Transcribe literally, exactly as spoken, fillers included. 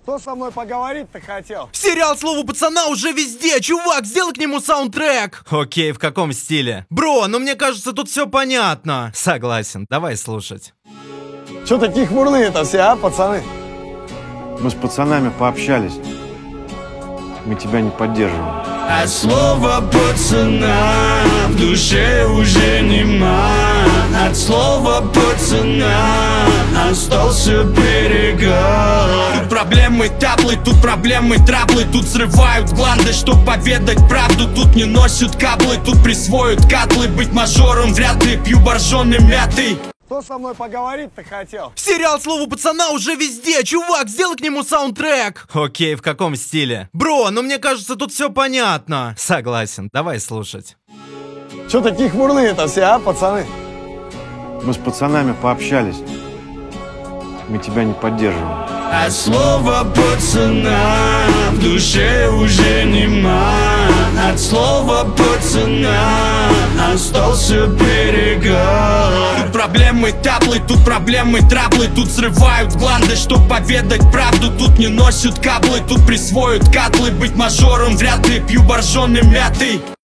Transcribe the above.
Кто со мной поговорить-то хотел? Сериал «Слово пацана» уже везде. Чувак, сделай к нему саундтрек. Окей, в каком стиле? Бро, ну мне кажется, тут все понятно. Согласен, давай слушать. Че такие хмурные-то все, а, пацаны? Мы с пацанами пообщались. Мы тебя не поддерживаем. А слово пацана в душе уже нема. От слова пацана остался перегар. Тут проблемы таблы, тут проблемы траблы. Тут срывают гланды, чтоб поведать правду. Тут не носят каблы, тут присвоят катлы. Быть мажором вряд ли, пью боржоны мятой. Кто со мной поговорить-то хотел? Сериал «Слово пацана» уже везде. Чувак, сделай к нему саундтрек. Окей, в каком стиле? Бро, ну мне кажется, тут все понятно. Согласен, давай слушать. Че такие хмурные-то все, а, пацаны? Мы с пацанами пообщались. Мы тебя не поддерживаем. А слово пацана в душе уже нема. От слова пацана остался перегар. Тут проблемы таблы, тут проблемы траблы. Тут срывают гланды, чтоб поведать правду. Тут не носят каблы, тут присвоят катлы. Быть мажором вряд ли, пью боржоны мятой.